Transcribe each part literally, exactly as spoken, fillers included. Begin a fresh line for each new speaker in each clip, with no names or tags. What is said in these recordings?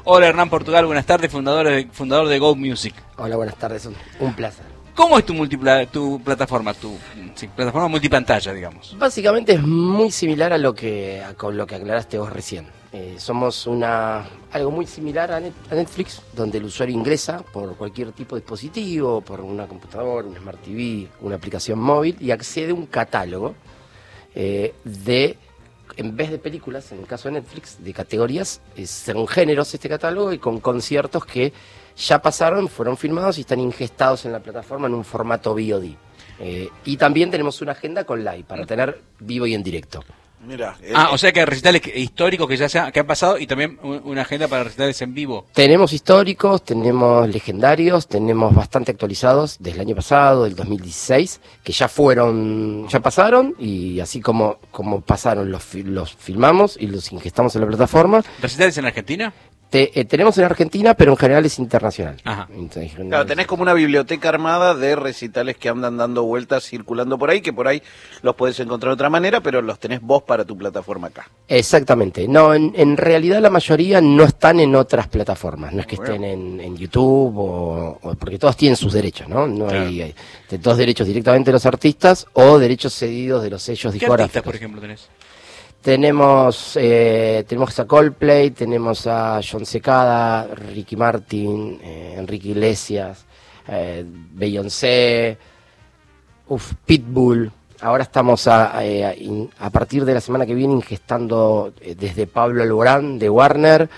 Hola Hernán Portugal, buenas tardes, fundador de, fundador de Go Music.
Hola, buenas tardes, un, un placer.
¿Cómo es tu, multipla, tu plataforma, tu sí, plataforma multipantalla, digamos?
Básicamente es muy similar a lo que a, con lo que aclaraste vos recién. Eh, somos una algo muy similar a, Net, a Netflix, donde el usuario ingresa por cualquier tipo de dispositivo, por una computadora, un Smart T V, una aplicación móvil y accede a un catálogo eh, de... En vez de películas, en el caso de Netflix, de categorías, eh, son géneros este catálogo y con conciertos que ya pasaron, fueron filmados y están ingestados en la plataforma en un formato V O D. Eh, y también tenemos una agenda con live para tener vivo y en directo.
Mira, eh,
Ah, o sea que hay recitales históricos que ya se han, que han pasado y también una agenda para recitales en vivo.
Tenemos históricos, tenemos legendarios, tenemos bastante actualizados del año pasado, del dos mil dieciséis, que ya fueron, ya pasaron y así como, como pasaron los, los filmamos y los ingestamos en la plataforma.
¿Recitales en Argentina?
Te, eh, tenemos en Argentina, pero en general es internacional.
Ajá.
Entonces,
claro, tenés como una biblioteca armada de recitales que andan dando vueltas, circulando por ahí, que por ahí los podés encontrar de otra manera, pero los tenés vos para tu plataforma acá.
Exactamente. No, en, en realidad la mayoría no están en otras plataformas. No es que
Bueno.
estén en, en YouTube, o, o porque todos tienen sus derechos, ¿no? No
Claro.
hay, hay de todos derechos directamente de los artistas o derechos cedidos de los sellos
¿Qué
discográficos.
artistas, por ejemplo, tenés?
Tenemos, eh, tenemos a Coldplay, tenemos a John Secada, Ricky Martin, eh, Enrique Iglesias, eh, Beyoncé, uf, Pitbull. Ahora estamos a, a, a partir de la semana que viene ingestando eh, desde Pablo Alborán de Warner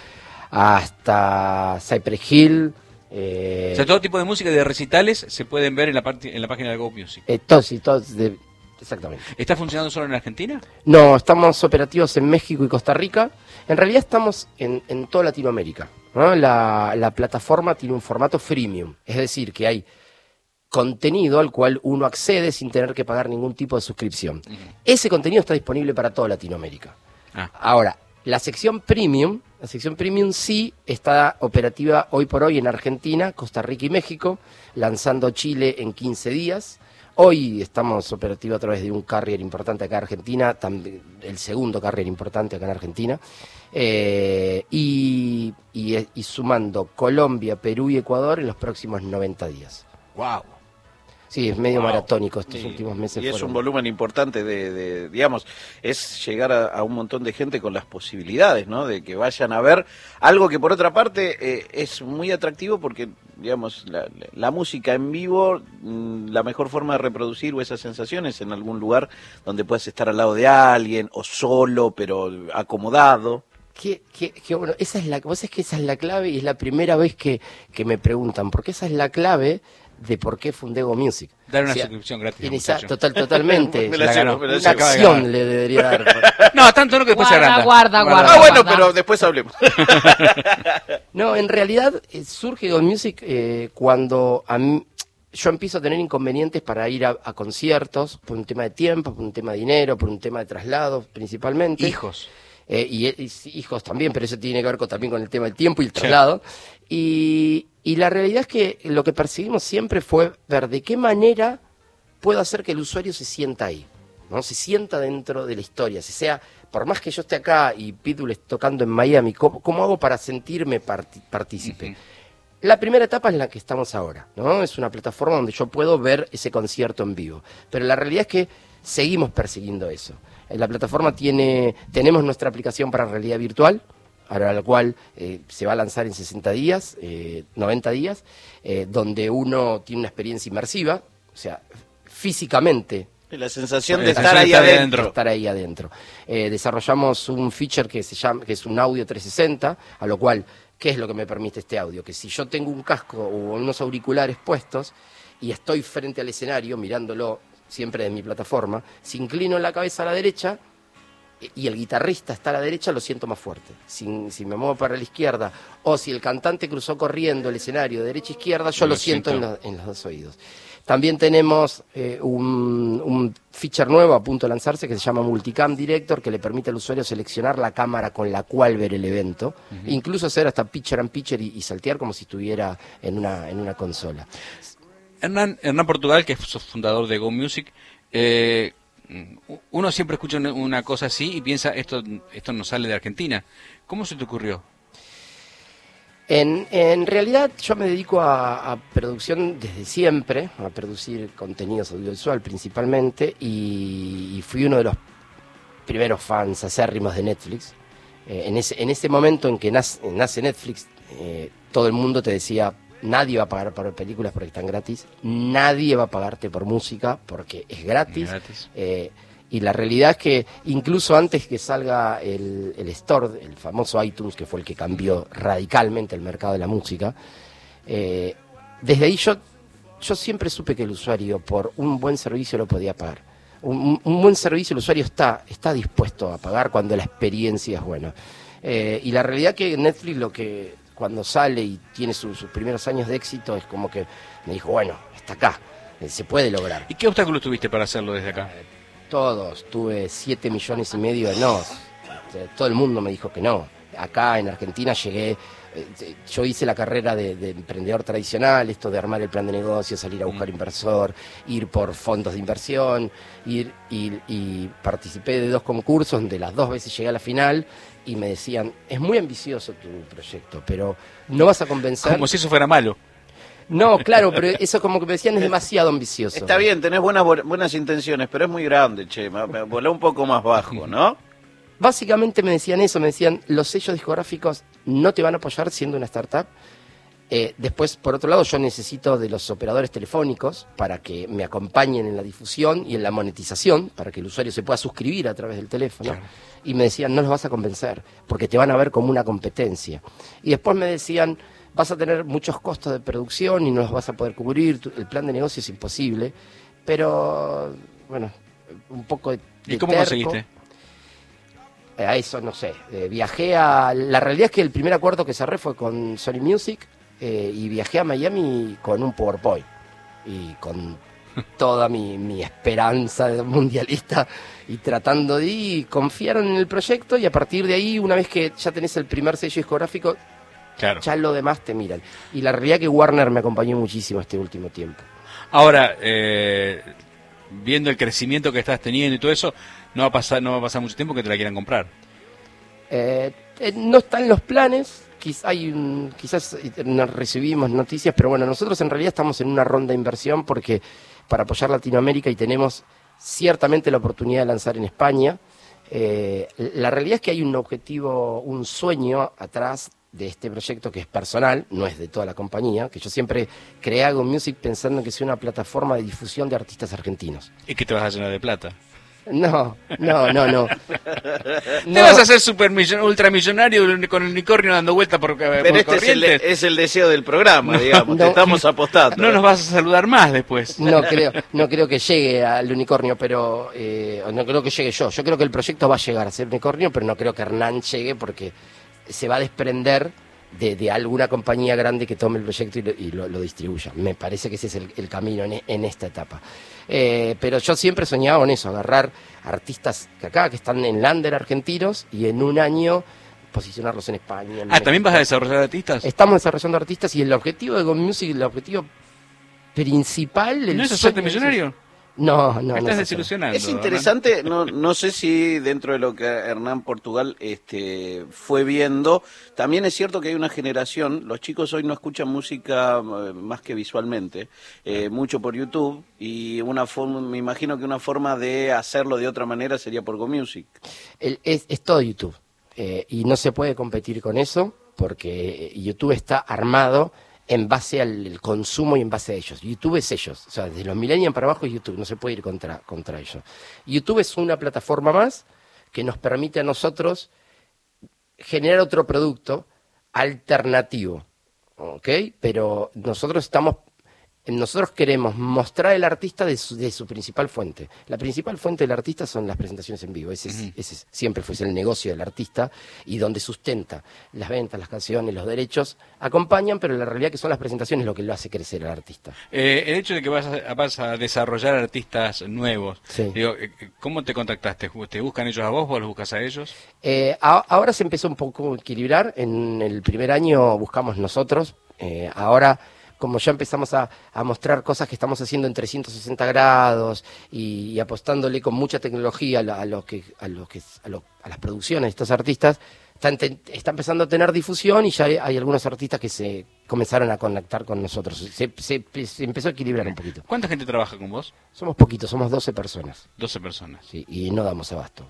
hasta Cypress Hill. Eh,
O sea, todo tipo de música y de recitales se pueden ver en la, parte, en la página de Go Music.
eh, todos y todos de, exactamente.
¿Está funcionando solo en Argentina?
No, estamos operativos en México y Costa Rica. En realidad estamos en, en toda Latinoamérica, ¿no? La, la plataforma tiene un formato freemium, es decir, que hay contenido al cual uno accede sin tener que pagar ningún tipo de suscripción.
Uh-huh.
Ese contenido está disponible para toda Latinoamérica.
Ah.
Ahora, la sección premium, la sección premium sí está operativa hoy por hoy en Argentina, Costa Rica y México, lanzando Chile en quince días. Hoy estamos operativos a través de un carrier importante acá en Argentina, también el segundo carrier importante acá en Argentina, eh, y, y, y sumando Colombia, Perú y Ecuador en los próximos noventa días.
¡Wow!
Sí, es medio
Wow.
maratónico estos
Y-
últimos meses.
Y es
fueron.
un volumen importante de, de, digamos, es llegar a, a un montón de gente con las posibilidades, ¿no? De que vayan a ver algo que por otra parte eh, es muy atractivo porque, digamos, la, la música en vivo, mm, la mejor forma de reproducir o esas sensaciones en algún lugar donde puedas estar al lado de alguien o solo, pero acomodado.
Qué, qué, qué bueno, esa es la, vos es que esa es la clave y es la primera vez que, que me preguntan, porque esa es la clave de por qué fundé Go Music.
Dar una
O sea,
suscripción gratis.
en
al
esa-
muchacho.
total, totalmente.
Me la
la
llevo,
ganó.
me la
Una
llevo.
acción le debería dar.
No, tanto no que después se
Guarda,
agranda.
guarda, guarda.
Ah, bueno,
guarda.
pero después hablemos.
No, en realidad eh, surge Go Music eh, cuando a mí, yo empiezo a tener inconvenientes para ir a, a conciertos, por un tema de tiempo, por un tema de dinero, por un tema de traslados principalmente.
Hijos.
Eh, y, y hijos también, pero eso tiene que ver con, también con el tema del tiempo y el traslado. Y, y la realidad es que lo que perseguimos siempre fue ver de qué manera puedo hacer que el usuario se sienta ahí, ¿no? Se sienta dentro de la historia, si sea, por más que yo esté acá y Pitbull esté tocando en Miami, ¿cómo, cómo hago para sentirme parti- partícipe?
Uh-huh.
La primera etapa es la que estamos ahora, ¿no? Es una plataforma donde yo puedo ver ese concierto en vivo. Pero la realidad es que seguimos persiguiendo eso. La plataforma tiene, tenemos nuestra aplicación para realidad virtual, para la cual eh, se va a lanzar en sesenta días, eh, noventa días, eh, donde uno tiene una experiencia inmersiva, o sea, físicamente
La sensación
La
de estar
sensación
ahí
de estar ahí
adentro.
adentro.
estar ahí adentro. Eh, desarrollamos un feature que se llama, que es un audio trescientos sesenta, a lo cual, ¿qué es lo que me permite este audio? Que si yo tengo un casco o unos auriculares puestos y estoy frente al escenario mirándolo siempre de mi plataforma, si inclino la cabeza a la derecha y el guitarrista está a la derecha, lo siento más fuerte. Si, si me muevo para la izquierda o si el cantante cruzó corriendo el escenario de derecha a izquierda, yo
Lo
lo, siento,
siento.
En, lo- en los dos oídos. También tenemos eh, un, un feature nuevo a punto de lanzarse que se llama Multicam Director, que le permite al usuario seleccionar la cámara con la cual ver el evento, uh-huh. incluso hacer hasta picture and picture y, y saltear como si estuviera en una, en una consola.
Hernán, Hernán Portugal, que es fundador de Go Music, eh, uno siempre escucha una, una cosa así y piensa, esto, esto no sale de Argentina. ¿Cómo se te ocurrió?
En, en realidad yo me dedico a, a producción desde siempre, a producir contenidos audiovisual principalmente, y, y fui uno de los primeros fans acérrimos de Netflix. Eh, en, ese, en ese momento en que nace, nace Netflix, eh, todo el mundo te decía, nadie va a pagar por películas porque están gratis, nadie va a pagarte por música porque es gratis.
Gratis.
Eh, y la realidad es que incluso antes que salga el, el Store, el famoso iTunes, que fue el que cambió radicalmente el mercado de la música, eh, desde ahí yo, yo siempre supe que el usuario por un buen servicio lo podía pagar. Un, un buen servicio el usuario está, está dispuesto a pagar cuando la experiencia es buena. Eh, y la realidad que Netflix lo que cuando sale y tiene su, sus primeros años de éxito es como que me dijo, bueno, está acá, eh, se puede lograr.
¿Y qué obstáculos tuviste para hacerlo desde acá?
Todos, tuve siete millones y medio de no. Todo el mundo me dijo que no. Acá en Argentina llegué, eh, yo hice la carrera de, de emprendedor tradicional, esto de armar el plan de negocio, salir a buscar inversor, ir por fondos de inversión, ir y, y participé de dos concursos donde las dos veces llegué a la final y me decían, es muy ambicioso tu proyecto, pero no vas a convencer.
Como si eso fuera malo.
No, claro, pero eso como que me decían es demasiado ambicioso.
Está bien, tenés buenas buenas intenciones, pero es muy grande, che, volá un poco más bajo, ¿no?
Básicamente me decían eso, me decían, los sellos discográficos no te van a apoyar siendo una startup. Eh, después, por otro lado, yo necesito de los operadores telefónicos para que me acompañen en la difusión y en la monetización, para que el usuario se pueda suscribir a través del teléfono. Claro. Y me decían, no los vas a convencer, porque te van a ver como una competencia. Y después me decían, vas a tener muchos costos de producción y no los vas a poder cubrir, el plan de negocio es imposible, pero, bueno, un poco de, de
¿Y cómo
terco.
conseguiste?
Eh, a eso no sé, eh, viajé a... La realidad es que el primer acuerdo que cerré fue con Sony Music eh, y viajé a Miami con un PowerPoint y con toda mi, mi esperanza de mundialista y tratando de ir, confiaron en el proyecto y a partir de ahí, una vez que ya tenés el primer sello discográfico,
claro,
ya lo demás te miran. Y la realidad es que Warner me acompañó muchísimo este último tiempo.
Ahora, eh, viendo el crecimiento que estás teniendo y todo eso, no va a pasar, no va a pasar mucho tiempo que te la quieran comprar.
Eh, eh, no están los planes, quiz, hay un, quizás nos recibimos noticias, pero bueno, nosotros en realidad estamos en una ronda de inversión porque para apoyar Latinoamérica y tenemos ciertamente la oportunidad de lanzar en España. Eh, la realidad es que hay un objetivo, un sueño atrás de este proyecto que es personal, no es de toda la compañía, que yo siempre creé Go Music pensando en que sea una plataforma de difusión de artistas argentinos.
¿Y que te vas a llenar de plata?
No, no, no, no.
¿Te
no.
vas a hacer supermillon- ultramillonario con el unicornio dando vuelta por,
Pero
por
este es el,
Corrientes?
es el deseo del programa,
No,
digamos,
no.
te estamos apostando.
No nos vas a saludar más después.
No creo, no creo que llegue al unicornio, pero eh, no creo que llegue yo. Yo creo que el proyecto va a llegar a ser unicornio, pero no creo que Hernán llegue porque se va a desprender de, de alguna compañía grande que tome el proyecto y lo, y lo, lo distribuya. Me parece que ese es el, el camino en, en esta etapa. Eh, pero yo siempre soñaba en eso, agarrar artistas que acá, que están en lander argentinos, y en un año posicionarlos en España. En
Ah,
México.
¿también vas a desarrollar artistas?
Estamos desarrollando artistas y el objetivo de Go Music, el objetivo principal... El
¿No es
sueño
hacerte millonario?
No, no,
Me
no.
estás
es
desilusionando.
Es interesante, no, no sé si dentro de lo que Hernán Portugal este, fue viendo, también es cierto que hay una generación, los chicos hoy no escuchan música eh, más que visualmente, eh, mucho por YouTube, y una forma, me imagino que una forma de hacerlo de otra manera sería por Go Music.
El, es, es todo YouTube, eh, y no se puede competir con eso, porque YouTube está armado en base al consumo y en base a ellos. YouTube es ellos, o sea, desde los millennials para abajo es YouTube, no se puede ir contra, contra ellos. YouTube es una plataforma más que nos permite a nosotros generar otro producto alternativo, ¿ok? Pero nosotros estamos, nosotros queremos mostrar al artista de su, de su principal fuente. La principal fuente del artista son las presentaciones en vivo, ese, es,
Uh-huh.
ese es, siempre fue el negocio del artista y donde sustenta las ventas, las canciones, los derechos, acompañan, pero la realidad que son las presentaciones lo que lo hace crecer al artista.
Eh, el hecho de que vas a, vas a desarrollar artistas nuevos,
Sí.
digo, eh, ¿cómo te contactaste? ¿Te buscan ellos a vos, vos los buscas a ellos?
Eh, a, ahora se empezó un poco a equilibrar, en el primer año buscamos nosotros, eh, ahora como ya empezamos a, a mostrar cosas que estamos haciendo en trescientos sesenta grados y, y apostándole con mucha tecnología a, lo, a, lo que, a, lo que, a, lo, a las producciones de estos artistas, está, está empezando a tener difusión y ya hay, hay algunos artistas que se comenzaron a conectar con nosotros. Se, se, se empezó a equilibrar un poquito.
¿Cuánta gente trabaja con vos?
Somos poquitos, somos doce personas.
doce personas.
Sí, y no damos abasto.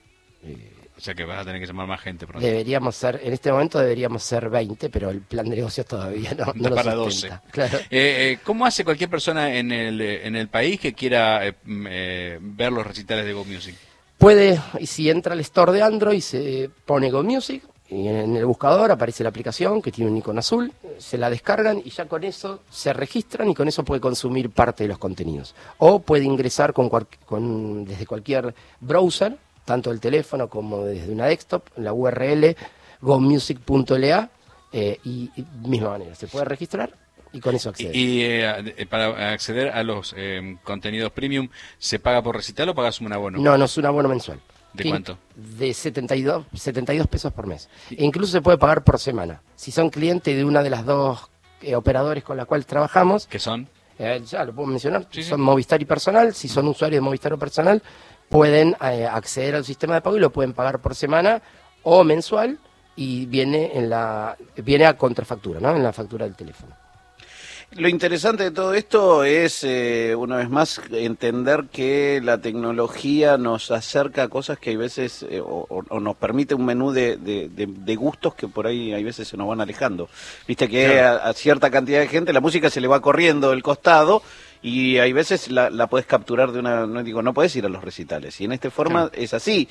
Eh,
O sea que vas a tener que llamar más gente pronto.
Deberíamos ser, en este momento deberíamos ser veinte, pero el plan de negocios todavía no, no lo
para
sustenta.
doce.
Claro.
Eh, eh, ¿Cómo hace cualquier persona en el, en el país que quiera eh, eh, ver los recitales de Go Music?
Puede, y si entra al store de Android, se pone Go Music, y en el buscador aparece la aplicación que tiene un icono azul, se la descargan y ya con eso se registran y con eso puede consumir parte de los contenidos. O puede ingresar con, cual, con desde cualquier browser, tanto del teléfono como desde una desktop, la U R L go music punto L A, eh, y, y misma manera, se puede registrar y con eso acceder.
¿Y, y eh, para acceder a los eh, contenidos premium, se paga por recital o pagas un abono?
No, no es un abono mensual.
¿De cuánto?
De setenta y dos pesos por mes. E incluso se puede pagar por semana. Si son clientes de una de las dos eh, operadores con la cual trabajamos,
¿Qué son?
Eh, ya lo puedo mencionar,
Sí, sí.
son Movistar y Personal. Si son usuarios de Movistar o Personal, pueden eh, acceder al sistema de pago y lo pueden pagar por semana o mensual, y viene en la viene a contrafactura, ¿no? En la factura del teléfono.
Lo interesante de todo esto es, eh, una vez más, entender que la tecnología nos acerca a cosas que hay veces, eh, o, o nos permite un menú de, de, de, de gustos que por ahí hay veces se nos van alejando. Viste que
Claro.
a, a cierta cantidad de gente la música se le va corriendo del costado, y hay veces la, la podés capturar de una, no digo, no podés ir a los recitales, y en esta forma
Claro.
es así.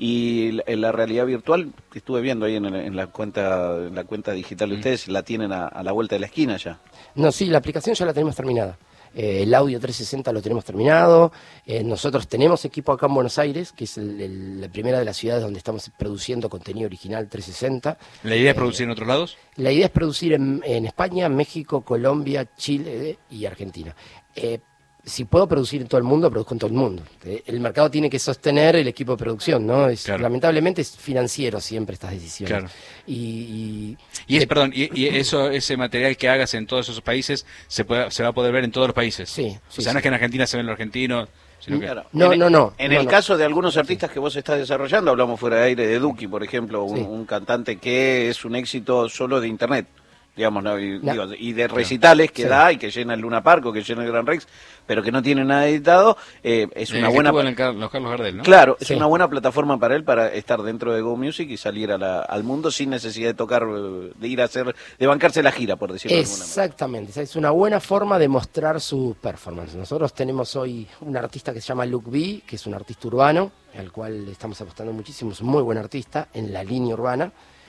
Y la, en la realidad virtual, que estuve viendo ahí en, el- en la cuenta en la cuenta digital de
Mm.
ustedes, la tienen a, a la vuelta de la esquina ya.
No, sí, la aplicación ya la tenemos terminada. Eh, el audio trescientos sesenta lo tenemos terminado. Eh, nosotros tenemos equipo acá en Buenos Aires, que es el- el- la primera de las ciudades donde estamos produciendo contenido original trescientos sesenta.
¿La idea es
Eh,
producir en otros lados?
La idea es producir en, en España, México, Colombia, Chile y Argentina. Eh, si puedo producir en todo el mundo, produzco en todo el mundo. Eh, el mercado tiene que sostener el equipo de producción, ¿no? Es,
Claro.
Lamentablemente es financiero siempre estas decisiones.
Claro.
Y, y-
Y es,
eh,
perdón, y, y eso, ese material que hagas en todos esos países se puede, se va a poder ver en todos los países.
Sí,
O
sí,
sea,
sí.
no es que en Argentina se ven los argentinos, sino que...
Claro.
No,
En-
no, no,
En
no,
el
no.
caso de algunos artistas que vos estás desarrollando, hablamos fuera de aire de Duki, por ejemplo, un,
Sí.
un cantante que es un éxito solo de internet, digamos, ¿no? Y,
No.
digo, y de recitales que
Sí.
da y que llena el Luna Park o que llena el Gran Rex, pero que no tiene nada editado, eh, es
Eh,
una
que
buena...
estuvo en el Car- los Carlos Gardel, ¿no?
Claro, es
Sí.
una buena plataforma para él para estar dentro de Go Music y salir a la- al mundo sin necesidad de tocar, eh, de ir a hacer, de bancarse la gira, por decirlo de alguna manera.
Exactamente, esa es una buena forma de mostrar su performance. Nosotros tenemos hoy un artista que se llama Luke B, que es un artista urbano, al cual le estamos apostando muchísimo, es un muy buen artista en la línea urbana,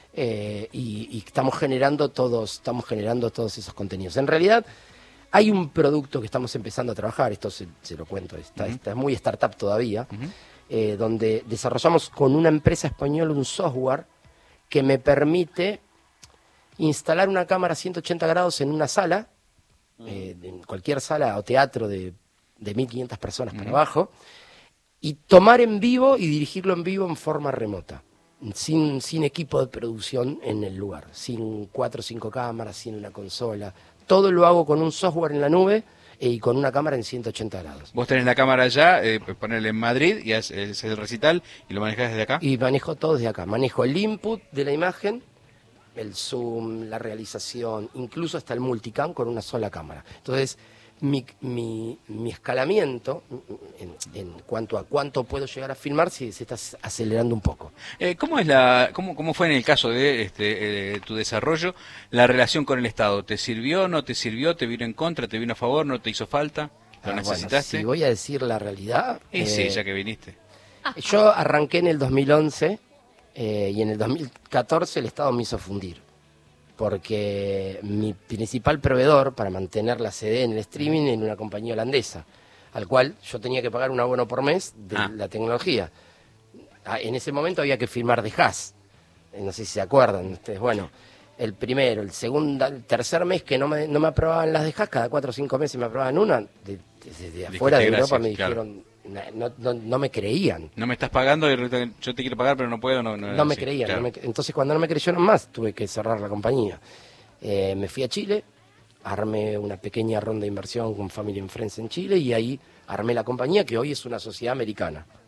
eh, y, y estamos generando todos, estamos generando todos esos contenidos. En realidad hay un producto que estamos empezando a trabajar, esto se, se lo cuento, está,
Ujú.
está muy startup todavía,
Ujú.
eh, donde desarrollamos con una empresa española un software que me permite instalar una cámara ciento ochenta grados en una sala, eh, en cualquier sala o teatro de, de mil quinientas personas para
Ujú.
abajo, y tomar en vivo y dirigirlo en vivo en forma remota, sin, sin equipo de producción en el lugar, sin cuatro o cinco cámaras, sin una consola. Todo lo hago con un software en la nube eh, y con una cámara en ciento ochenta grados.
Vos tenés la cámara allá, eh, ponerle en Madrid y haces el recital y lo manejás desde acá.
Y manejo todo desde acá. Manejo el input de la imagen, el zoom, la realización, incluso hasta el multicam con una sola cámara. Entonces, mi, mi, mi escalamiento en, en cuanto a cuánto puedo llegar a filmar se, se está acelerando un poco.
Eh, ¿Cómo es la, cómo, cómo fue en el caso de este, eh, tu desarrollo la relación con el Estado? ¿Te sirvió, no te sirvió, te vino en contra, te vino a favor, no te hizo falta? ¿Lo
Ah,
necesitaste?
Bueno, si voy a decir la realidad,
Y
eh,
sí, ya que viniste.
yo arranqué en el dos mil once eh, y en el dos mil catorce el Estado me hizo fundir. Porque mi principal proveedor para mantener la C D en el streaming era una compañía holandesa, al cual yo tenía que pagar un abono por mes de
Ah.
la tecnología. Ah, En ese momento había que firmar de Haas, Eh, no sé si se acuerdan ustedes. Bueno, el primero, el segundo, el tercer mes que no me, no me aprobaban las de Haas, cada cuatro o cinco meses me aprobaban una, de- desde de afuera de
gracias,
Europa me
claro.
dijeron, na- no, no, no me creían.
No me estás pagando y resulta que yo te quiero pagar pero no puedo. No, no,
No me
sí,
creían.
claro.
no me- entonces, cuando no me creyeron más, tuve que cerrar la compañía. Eh, me fui a Chile, armé una pequeña ronda de inversión con Family and Friends en Chile y ahí armé la compañía, que hoy es una sociedad americana,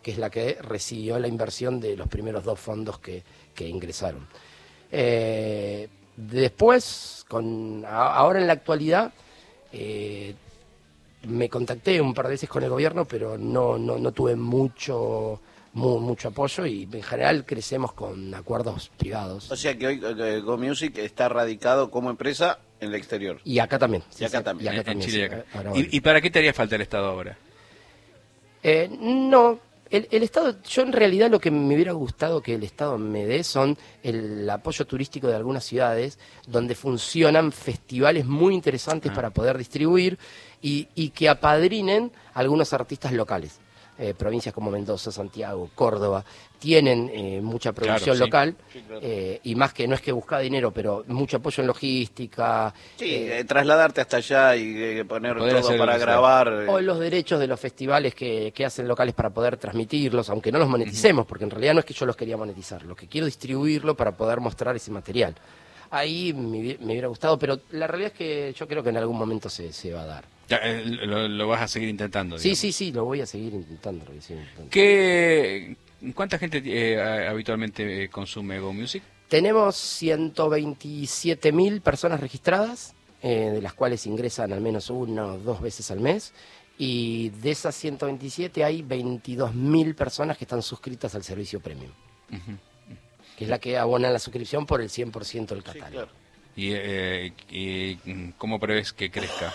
que es la que recibió la inversión de los primeros dos fondos que, que ingresaron. Eh, después, con, a, ahora en la actualidad, eh, me contacté un par de veces con el gobierno, pero no, no, no tuve mucho... Mu mucho apoyo y en general crecemos con acuerdos privados.
O sea que hoy eh, Go Music está radicado como empresa en el exterior.
Y acá también.
Y acá
sí,
también.
Y acá
en,
también,
en Chile
sí.
y acá.
Ahora,
¿Y, ¿Y para qué te haría falta el Estado ahora?
Eh, no, el, el Estado, yo en realidad lo que me hubiera gustado que el Estado me dé son el apoyo turístico de algunas ciudades donde funcionan festivales muy interesantes
Ah.
para poder distribuir y, y que apadrinen algunos artistas locales. Eh, provincias como Mendoza, Santiago, Córdoba, tienen eh, mucha producción
Claro, sí.
local,
Sí, claro.
eh, y más que no es que busca dinero, pero mucho apoyo en logística,
Sí,
eh,
eh, trasladarte hasta allá y eh, poner
Poder
todo
hacer
para
lo que sea.
grabar. eh.
o los derechos de los festivales que, que hacen locales para poder transmitirlos, aunque no los moneticemos, porque en realidad no es que yo los quería monetizar, lo que quiero es distribuirlo para poder mostrar ese material. Ahí me, hubi- me hubiera gustado, pero la realidad es que yo creo que en algún momento se, se va a dar.
Ya, eh, lo, lo vas a seguir intentando.
Sí,
digamos.
sí, sí, lo voy a seguir intentando. lo voy a seguir intentando.
¿Qué, ¿Cuánta gente eh, a- habitualmente eh, consume Go Music?
Tenemos ciento veintisiete mil personas registradas, eh, de las cuales ingresan al menos una o dos veces al mes, y de esas ciento veintisiete hay veintidós mil personas que están suscritas al servicio premium,
Ujú.
que es la que abona la suscripción por el cien por ciento del
Sí,
catálogo.
claro.
¿Y, eh, y cómo prevés que crezca?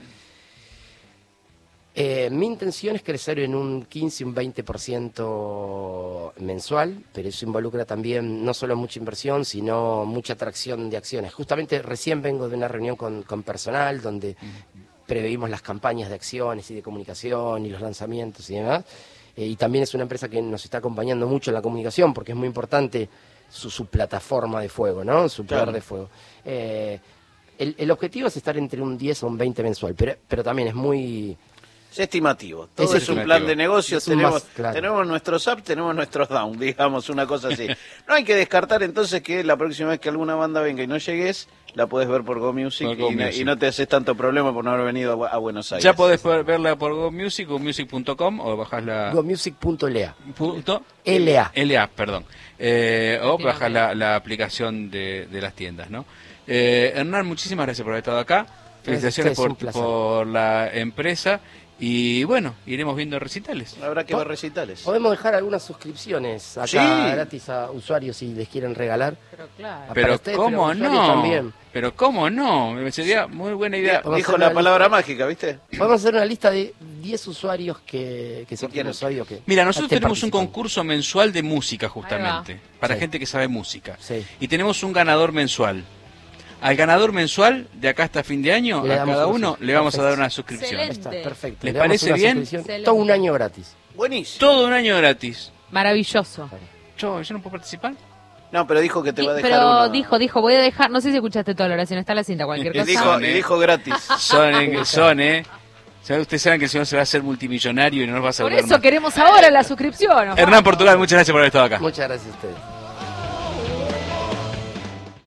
Eh, mi intención es crecer en un quince, un veinte por ciento mensual, pero eso involucra también no solo mucha inversión, sino mucha atracción de acciones. Justamente recién vengo de una reunión con, con personal donde preveímos las campañas de acciones y de comunicación y los lanzamientos y demás. Eh, y también es una empresa que nos está acompañando mucho en la comunicación porque es muy importante su, su plataforma de fuego, ¿no? Su poder
Claro.
de fuego. Eh, el, el objetivo es estar entre un diez o un veinte mensual, pero, pero también es muy...
Es estimativo. Todo
Es
es, un
estimativo.
plan de negocios.
Es un
Tenemos,
más, claro.
tenemos nuestros ups, tenemos nuestros down, digamos, una cosa así. No hay que descartar entonces que la próxima vez que alguna banda venga y no llegues, la puedes ver por Go Music,
Por Go
y, no-
Music.
y no te haces tanto problema por no haber venido a, Bu- a Buenos Aires.
Ya podés poder verla por Go Music, go music punto com o bajás la...
gomusic punto l a.
punto
L A.
L A, perdón. Eh, o
Tiene
bajas la, la aplicación de, de las tiendas, ¿no? Eh, Hernán, muchísimas gracias por haber estado acá. Felicitaciones
Ustedes, un
por,
placer.
por la empresa. Y bueno, iremos viendo recitales.
Habrá que ver recitales.
Podemos dejar algunas suscripciones acá
Sí.
gratis a usuarios si les quieren regalar.
Pero claro.
Para
Pero
ustedes,
cómo
pero usuarios
no,
también.
pero cómo no, sería muy buena idea.
Vamos a
Dijo
hacer
la
una
palabra
lista.
mágica, ¿viste?
Podemos hacer una lista de diez usuarios que, que sorteamos
quieren?
hoy o que
Mira, nosotros
estén
tenemos un
participando.
concurso mensual de música justamente, para
Sí.
gente que sabe música.
Sí.
Y tenemos un ganador mensual. Al ganador mensual, de acá hasta fin de año,
Le
a
damos
cada
una
uno
sus-
le vamos a dar
perfecto.
una suscripción.
Excelente.
Está perfecto.
¿Les
Le damos
parece
una
bien?
suscripción
Excelente.
todo un año gratis.
Buenísimo.
Todo un año gratis.
Maravilloso.
Yo, ¿yo no puedo participar?
No, pero dijo que te
Y-
va a dejar
pero
uno.
dijo, dijo, voy a dejar, no sé si escuchaste toda la oración, está la cinta, cualquier
Y
cosa.
dijo,
Son,
y
eh.
dijo gratis.
Son, eh, son, ¿eh? ¿Sabe- Ustedes saben que el señor se va a hacer multimillonario y no nos va a
Por
saludar
eso
más.
queremos ahora la suscripción. Osvaldo.
Hernán Portugal, muchas gracias por haber estado acá.
Muchas gracias a ustedes.